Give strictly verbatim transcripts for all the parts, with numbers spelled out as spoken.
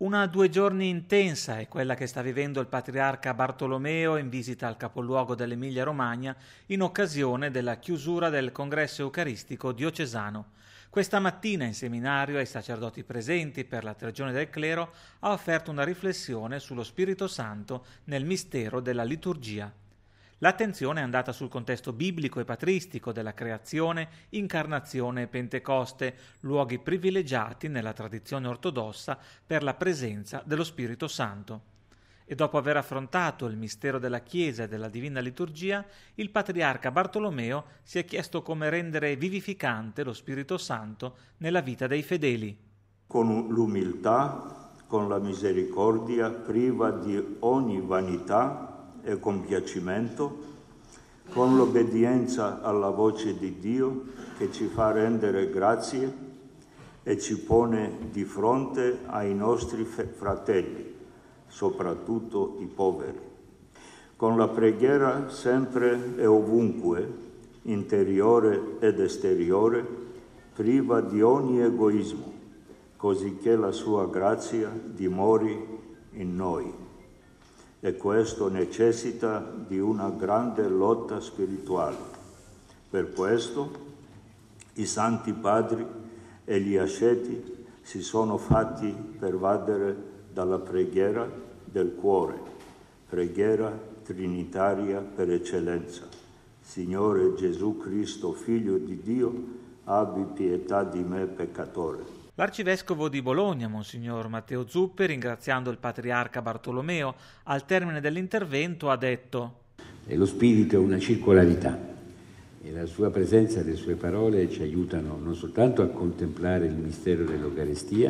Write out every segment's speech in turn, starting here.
Una due giorni intensa è quella che sta vivendo il patriarca Bartolomeo in visita al capoluogo dell'Emilia-Romagna in occasione della chiusura del congresso eucaristico diocesano. Questa mattina in seminario ai sacerdoti presenti per la tregione del clero ha offerto una riflessione sullo Spirito Santo nel mistero della liturgia. L'attenzione è andata sul contesto biblico e patristico della creazione, incarnazione e Pentecoste, luoghi privilegiati nella tradizione ortodossa per la presenza dello Spirito Santo. E dopo aver affrontato il mistero della Chiesa e della Divina Liturgia, il patriarca Bartolomeo si è chiesto come rendere vivificante lo Spirito Santo nella vita dei fedeli. Con l'umiltà, con la misericordia, priva di ogni vanità e compiacimento, con l'obbedienza alla voce di Dio che ci fa rendere grazie e ci pone di fronte ai nostri fratelli, soprattutto i poveri. Con la preghiera sempre e ovunque, interiore ed esteriore, priva di ogni egoismo, così che la sua grazia dimori in noi. E questo necessita di una grande lotta spirituale. Per questo i santi padri e gli asceti si sono fatti pervadere dalla preghiera del cuore, preghiera trinitaria per eccellenza. Signore Gesù Cristo, Figlio di Dio, abbi pietà di me peccatore. L'arcivescovo di Bologna, Monsignor Matteo Zuppi, ringraziando il patriarca Bartolomeo, al termine dell'intervento ha detto: e lo Spirito è una circolarità e la sua presenza e le sue parole ci aiutano non soltanto a contemplare il mistero dell'Eucaristia,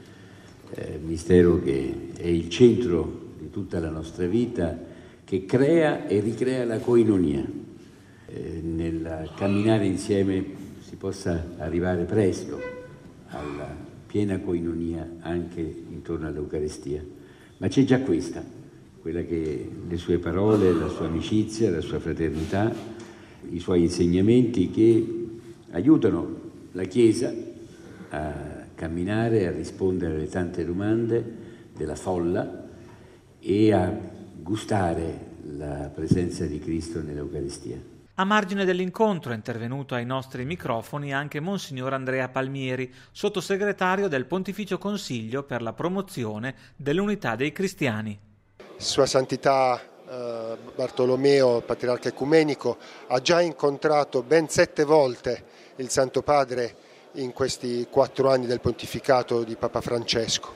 eh, mistero che è il centro di tutta la nostra vita, che crea e ricrea la koinonia. Eh, nel camminare insieme si possa arrivare presto alla piena koinonia anche intorno all'Eucaristia. Ma c'è già questa, quella che le sue parole, la sua amicizia, la sua fraternità, i suoi insegnamenti che aiutano la Chiesa a camminare, a rispondere alle tante domande della folla e a gustare la presenza di Cristo nell'Eucaristia. A margine dell'incontro è intervenuto ai nostri microfoni anche Monsignor Andrea Palmieri, sottosegretario del Pontificio Consiglio per la promozione dell'unità dei cristiani. Sua Santità eh, Bartolomeo, patriarca ecumenico, ha già incontrato ben sette volte il Santo Padre in questi quattro anni del pontificato di Papa Francesco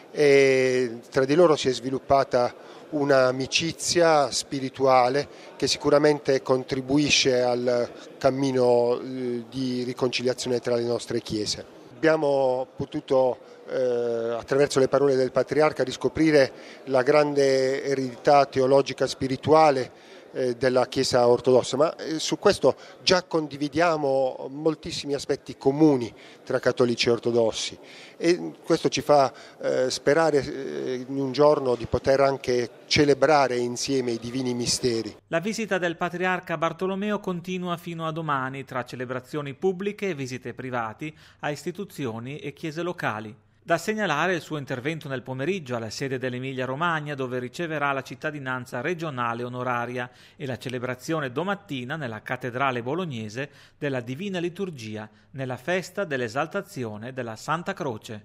e tra di loro si è sviluppata un'amicizia spirituale che sicuramente contribuisce al cammino di riconciliazione tra le nostre chiese. Abbiamo potuto eh, attraverso le parole del Patriarca riscoprire la grande eredità teologica spirituale eh, della Chiesa ortodossa, ma eh, su questo già condividiamo moltissimi aspetti comuni tra cattolici e ortodossi e questo ci fa eh, sperare eh, in un giorno di poter anche celebrare insieme i divini misteri. La visita del patriarca Bartolomeo continua fino a domani tra celebrazioni pubbliche e visite privati a istituzioni e chiese locali. Da segnalare il suo intervento nel pomeriggio alla sede dell'Emilia-Romagna, dove riceverà la cittadinanza regionale onoraria, e la celebrazione domattina nella cattedrale bolognese della Divina Liturgia, nella festa dell'esaltazione della Santa Croce.